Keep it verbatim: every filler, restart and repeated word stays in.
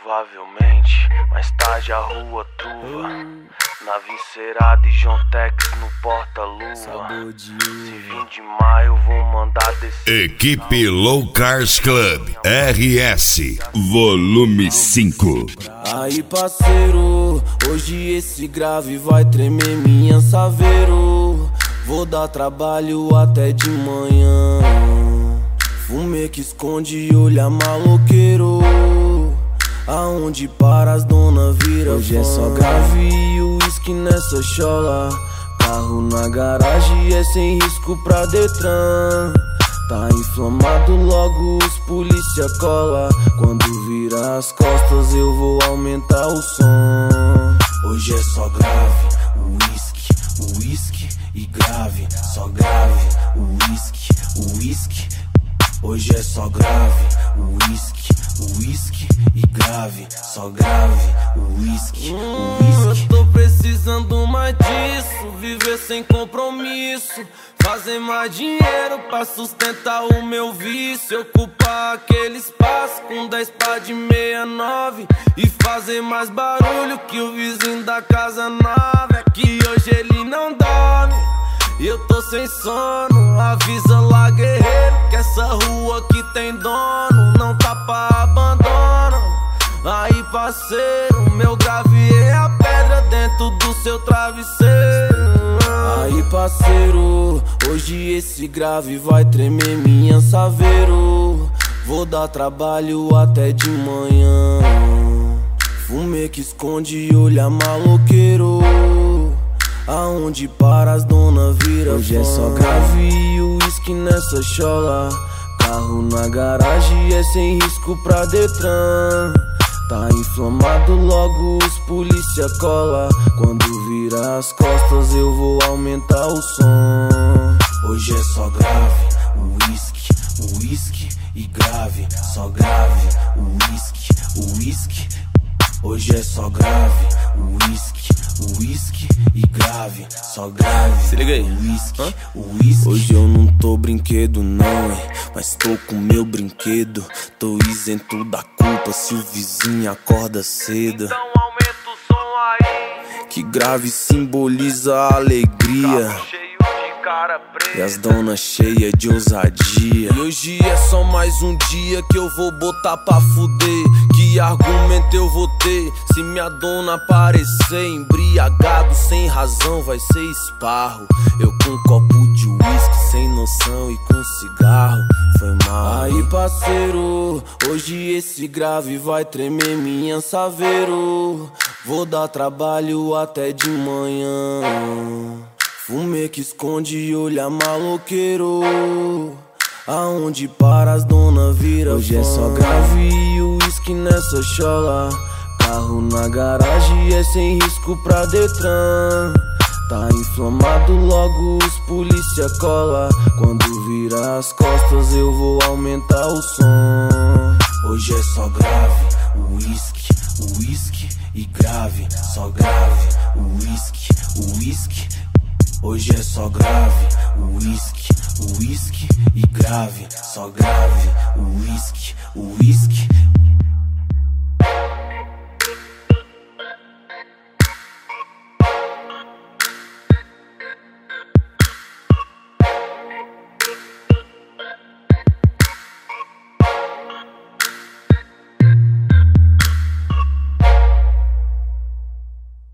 Provavelmente, mais tarde a rua truva, na Vincerada e John Tex no porta-luva. Se vir de maio vou mandar descer. Equipe Low Cars Club R S Volume cinco. Aí parceiro, hoje esse grave vai tremer minha saveiro. Vou dar trabalho até de manhã. Fumê que esconde e olha maloqueiro. Aonde para as dona vira hoje fã. É só grave e uísque nessa chola. Carro na garagem é sem risco pra Detran. Tá inflamado, logo os polícia cola. Quando vira as costas eu vou aumentar o som. Hoje é só grave, uísque, uísque e grave. Só grave, uísque, uísque. Hoje é só grave, uísque, uísque e grave. Só grave, uísque, uísque. Eu tô precisando mais disso, viver sem compromisso. Fazer mais dinheiro pra sustentar o meu vício. Ocupar aquele espaço com dez pá de sessenta e nove e fazer mais barulho que o vizinho da casa nova. É que hoje ele não dorme e eu tô sem sono. Avisa lá, guerreiro, que essa rua aqui tem dono. Não tá pra abandono. Aí parceiro, meu grave é a pedra dentro do seu travesseiro. Aí parceiro, hoje esse grave vai tremer minha saveiro. Vou dar trabalho até de manhã. Fumê que esconde e olha maloqueiro. Aonde para as dona vira hoje fã. É só grave e uísque nessa chola. Carro na garagem é sem risco pra Detran. Tá inflamado, logo os polícia cola. Quando vira as costas eu vou aumentar o som. Hoje é só grave, uísque, uísque e grave. Só grave, uísque, uísque. Hoje é só grave, uísque, uísque e grave. Só grave, se liga aí, uísque, uísque. Hoje eu não tô brinquedo não, hein, mas tô com meu brinquedo. Tô isento da culpa se o vizinho acorda cedo. Então aumenta o som aí, que grave simboliza a alegria. carro cheio de cara preta E as donas cheias de ousadia. E hoje é só mais um dia que eu vou botar pra fuder. Que argumento eu vou ter se minha dona aparecer? Embriagado sem razão vai ser esparro. Eu com um copo de uísque sem noção e com cigarro. Foi mal. Aí parceiro, hoje esse grave vai tremer minha saveiro. Vou dar trabalho até de manhã. Fumê que esconde e olha maloqueiro. Aonde para as dona vira hoje fã. É só grave e uísque nessa chola. Carro na garagem é sem risco pra Detran. Tá inflamado, logo os polícia cola. Quando vira as costas eu vou aumentar o som. Hoje é só grave, uísque, uísque e grave. Só grave, uísque, uísque. Hoje é só grave, uísque, uísque e grave. Só grave, uísque, uísque.